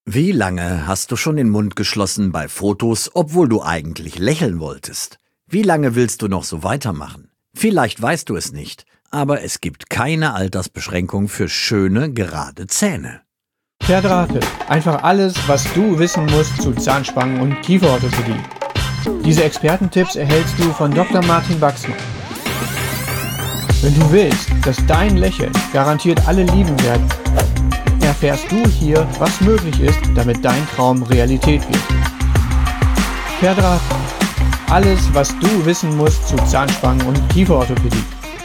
Wie lange hast du schon den Mund geschlossen bei Fotos, obwohl du eigentlich lächeln wolltest? Wie lange willst du noch so weitermachen? Vielleicht weißt du es nicht, aber es gibt keine Altersbeschränkung für schöne, gerade Zähne. Per Drape. Einfach alles, was du wissen musst zu Zahnspangen und Kieferorthopädie. Diese Expertentipps erhältst du von Dr. Martin Wachsmann. Wenn du willst, dass dein Lächeln garantiert alle lieben werden, erfährst du hier, was möglich ist, damit dein Traum Realität wird. Per Drape. Alles, was du wissen musst zu Zahnspangen und Kieferorthopädie.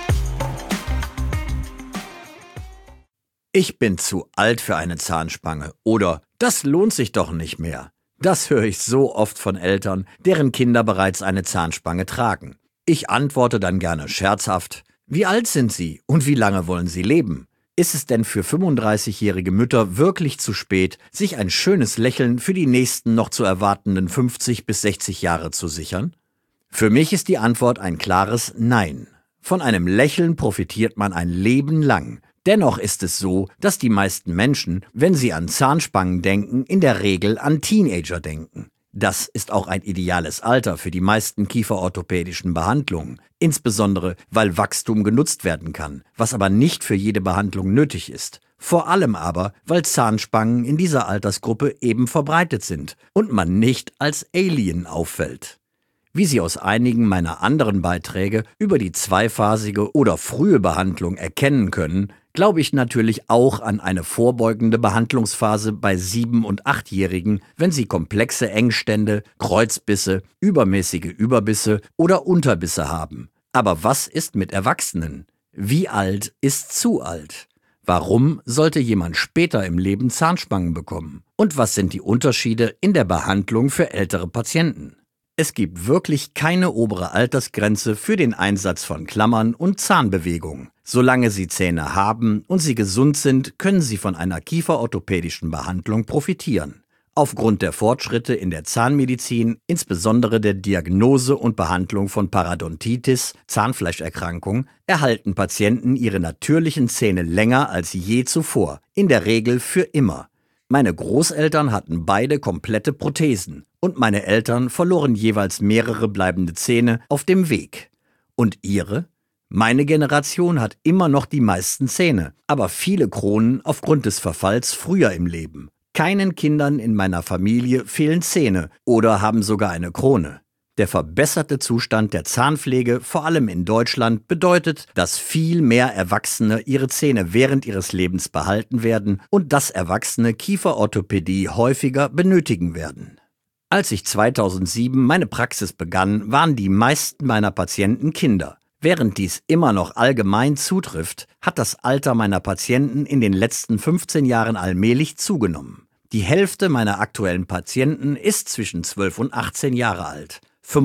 Ich bin zu alt für eine Zahnspange oder das lohnt sich doch nicht mehr. Das höre ich so oft von Eltern, deren Kinder bereits eine Zahnspange tragen. Ich antworte dann gerne scherzhaft: Wie alt sind Sie und wie lange wollen Sie leben? Ist es denn für 35-jährige Mütter wirklich zu spät, sich ein schönes Lächeln für die nächsten noch zu erwartenden 50 bis 60 Jahre zu sichern? Für mich ist die Antwort ein klares Nein. Von einem Lächeln profitiert man ein Leben lang. Dennoch ist es so, dass die meisten Menschen, wenn sie an Zahnspangen denken, in der Regel an Teenager denken. Das ist auch ein ideales Alter für die meisten kieferorthopädischen Behandlungen, insbesondere weil Wachstum genutzt werden kann, was aber nicht für jede Behandlung nötig ist. Vor allem aber, weil Zahnspangen in dieser Altersgruppe eben verbreitet sind und man nicht als Alien auffällt. Wie Sie aus einigen meiner anderen Beiträge über die zweiphasige oder frühe Behandlung erkennen können, glaube ich natürlich auch an eine vorbeugende Behandlungsphase bei 7- und 8-Jährigen, wenn sie komplexe Engstände, Kreuzbisse, übermäßige Überbisse oder Unterbisse haben. Aber was ist mit Erwachsenen? Wie alt ist zu alt? Warum sollte jemand später im Leben Zahnspangen bekommen? Und was sind die Unterschiede in der Behandlung für ältere Patienten? Es gibt wirklich keine obere Altersgrenze für den Einsatz von Klammern und Zahnbewegungen. Solange Sie Zähne haben und sie gesund sind, können Sie von einer kieferorthopädischen Behandlung profitieren. Aufgrund der Fortschritte in der Zahnmedizin, insbesondere der Diagnose und Behandlung von Parodontitis, Zahnfleischerkrankung, erhalten Patienten ihre natürlichen Zähne länger als je zuvor, in der Regel für immer. Meine Großeltern hatten beide komplette Prothesen und meine Eltern verloren jeweils mehrere bleibende Zähne auf dem Weg. Und Ihre? Meine Generation hat immer noch die meisten Zähne, aber viele Kronen aufgrund des Verfalls früher im Leben. Keinen Kindern in meiner Familie fehlen Zähne oder haben sogar eine Krone. Der verbesserte Zustand der Zahnpflege, vor allem in Deutschland, bedeutet, dass viel mehr Erwachsene ihre Zähne während ihres Lebens behalten werden und dass Erwachsene Kieferorthopädie häufiger benötigen werden. Als ich 2007 meine Praxis begann, waren die meisten meiner Patienten Kinder. Während dies immer noch allgemein zutrifft, hat das Alter meiner Patienten in den letzten 15 Jahren allmählich zugenommen. Die Hälfte meiner aktuellen Patienten ist zwischen 12 und 18 Jahre alt.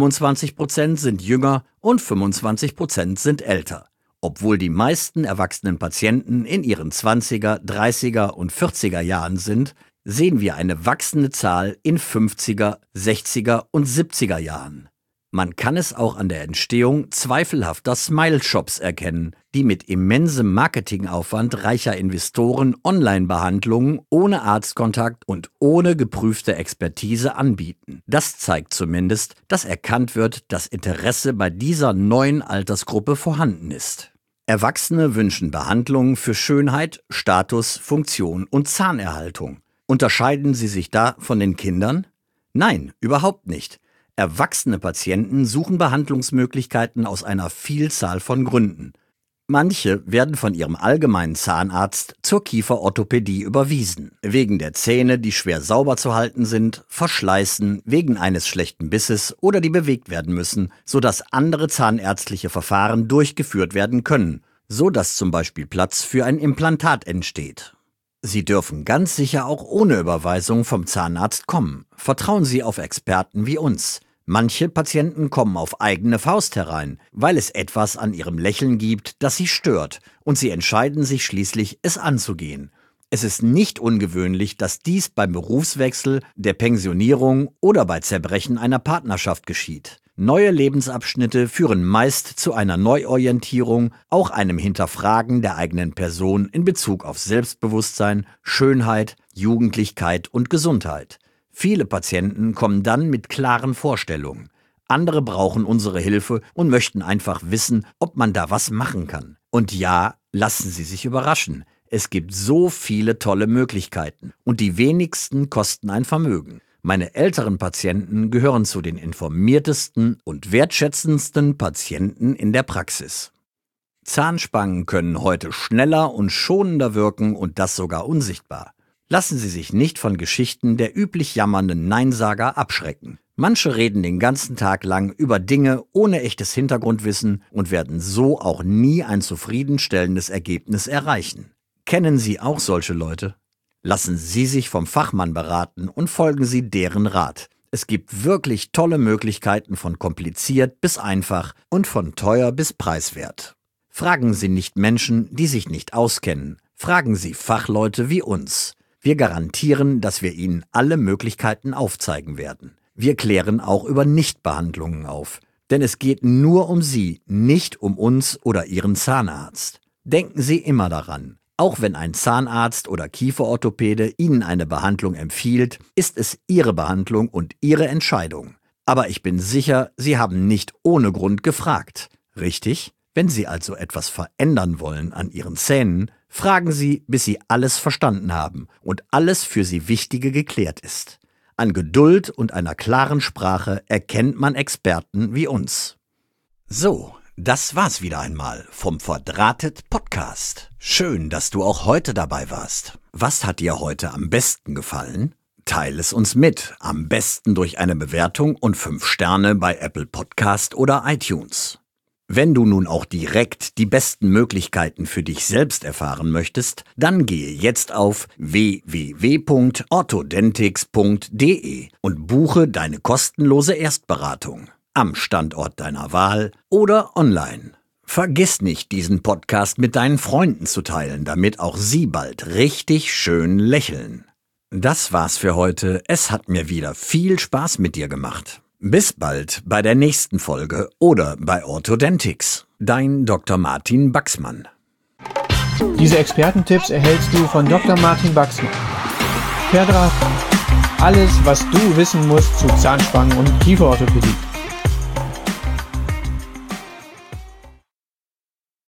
25% sind jünger und 25% sind älter. Obwohl die meisten erwachsenen Patienten in ihren 20er, 30er und 40er Jahren sind, sehen wir eine wachsende Zahl in 50er, 60er und 70er Jahren. Man kann es auch an der Entstehung zweifelhafter Smile-Shops erkennen, die mit immensem Marketingaufwand reicher Investoren Online-Behandlungen ohne Arztkontakt und ohne geprüfte Expertise anbieten. Das zeigt zumindest, dass erkannt wird, dass Interesse bei dieser neuen Altersgruppe vorhanden ist. Erwachsene wünschen Behandlungen für Schönheit, Status, Funktion und Zahnerhaltung. Unterscheiden sie sich da von den Kindern? Nein, überhaupt nicht. Erwachsene Patienten suchen Behandlungsmöglichkeiten aus einer Vielzahl von Gründen. Manche werden von ihrem allgemeinen Zahnarzt zur Kieferorthopädie überwiesen, wegen der Zähne, die schwer sauber zu halten sind, Verschleißen, wegen eines schlechten Bisses oder die bewegt werden müssen, sodass andere zahnärztliche Verfahren durchgeführt werden können, so dass zum Beispiel Platz für ein Implantat entsteht. Sie dürfen ganz sicher auch ohne Überweisung vom Zahnarzt kommen. Vertrauen Sie auf Experten wie uns. Manche Patienten kommen auf eigene Faust herein, weil es etwas an ihrem Lächeln gibt, das sie stört, und sie entscheiden sich schließlich, es anzugehen. Es ist nicht ungewöhnlich, dass dies beim Berufswechsel, der Pensionierung oder bei Zerbrechen einer Partnerschaft geschieht. Neue Lebensabschnitte führen meist zu einer Neuorientierung, auch einem Hinterfragen der eigenen Person in Bezug auf Selbstbewusstsein, Schönheit, Jugendlichkeit und Gesundheit. Viele Patienten kommen dann mit klaren Vorstellungen. Andere brauchen unsere Hilfe und möchten einfach wissen, ob man da was machen kann. Und ja, lassen Sie sich überraschen. Es gibt so viele tolle Möglichkeiten und die wenigsten kosten ein Vermögen. Meine älteren Patienten gehören zu den informiertesten und wertschätzendsten Patienten in der Praxis. Zahnspangen können heute schneller und schonender wirken und das sogar unsichtbar. Lassen Sie sich nicht von Geschichten der üblich jammernden Neinsager abschrecken. Manche reden den ganzen Tag lang über Dinge ohne echtes Hintergrundwissen und werden so auch nie ein zufriedenstellendes Ergebnis erreichen. Kennen Sie auch solche Leute? Lassen Sie sich vom Fachmann beraten und folgen Sie deren Rat. Es gibt wirklich tolle Möglichkeiten von kompliziert bis einfach und von teuer bis preiswert. Fragen Sie nicht Menschen, die sich nicht auskennen. Fragen Sie Fachleute wie uns. Wir garantieren, dass wir Ihnen alle Möglichkeiten aufzeigen werden. Wir klären auch über Nichtbehandlungen auf. Denn es geht nur um Sie, nicht um uns oder Ihren Zahnarzt. Denken Sie immer daran. Auch wenn ein Zahnarzt oder Kieferorthopäde Ihnen eine Behandlung empfiehlt, ist es Ihre Behandlung und Ihre Entscheidung. Aber ich bin sicher, Sie haben nicht ohne Grund gefragt. Richtig? Wenn Sie also etwas verändern wollen an Ihren Zähnen, fragen Sie, bis Sie alles verstanden haben und alles für Sie Wichtige geklärt ist. An Geduld und einer klaren Sprache erkennt man Experten wie uns. So. Das war's wieder einmal vom Verdrahtet Podcast. Schön, dass du auch heute dabei warst. Was hat dir heute am besten gefallen? Teile es uns mit, am besten durch eine Bewertung und 5 Sterne bei Apple Podcast oder iTunes. Wenn du nun auch direkt die besten Möglichkeiten für dich selbst erfahren möchtest, dann gehe jetzt auf www.orthodentix.de und buche deine kostenlose Erstberatung. Am Standort deiner Wahl oder online. Vergiss nicht, diesen Podcast mit deinen Freunden zu teilen, damit auch sie bald richtig schön lächeln. Das war's für heute. Es hat mir wieder viel Spaß mit dir gemacht. Bis bald bei der nächsten Folge oder bei Orthodentix. Dein Dr. Martin Baxmann. Diese Expertentipps erhältst du von Dr. Martin Baxmann. Verdrahtet. Alles, was du wissen musst zu Zahnspangen und Kieferorthopädie.